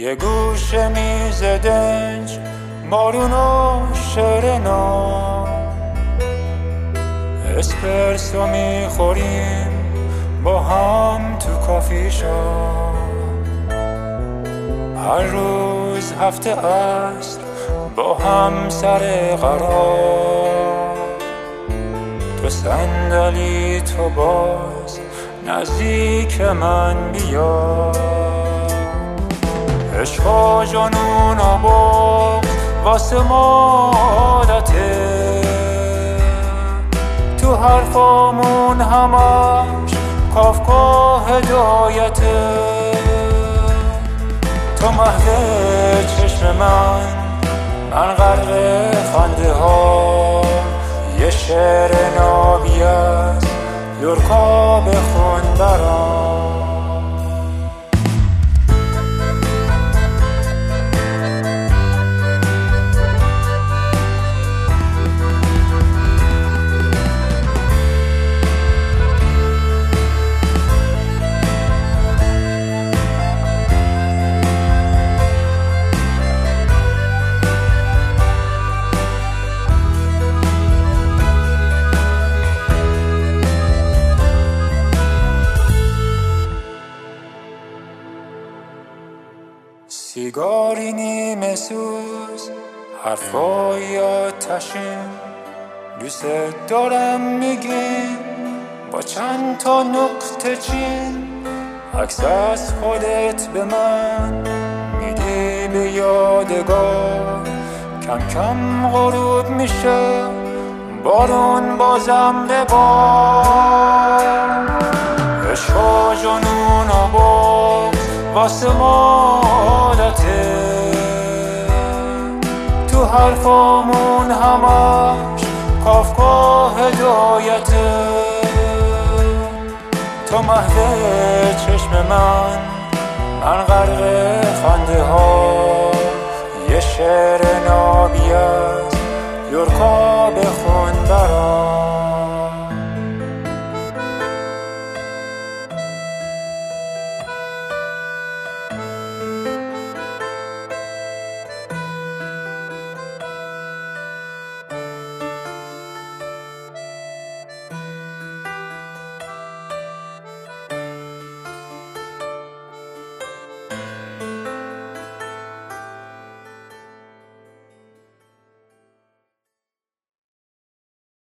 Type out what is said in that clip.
یه گوشه میز دنج، بارون و شعر نام، اسپرسو میخوریم با هم تو کافی شاپ. هر روز هفته است با هم سر قرار، تو صندلی تو باز نزدیک من بیا. عشق و جنون و بغض واسه ما عادته، تو حرفامون همش کافکا هدایته. تو محو چشم من غرق خنده ها، یه شعر نابی است یورکا بخون برام. سیگاری نیمه سوز، حرفای آتشین، دوست دارم میگیم با چند تا نقطه چین. عکس از خودت به من میدی به یادگار، کم کم غروب میشه بارون بازم به بار. عشق و جنون و بغض واسه ما عادته، تو حرفامون همش کافکا هدایته. تو محو چشم من غرق خنده ها، یه شعر نابی است یورکا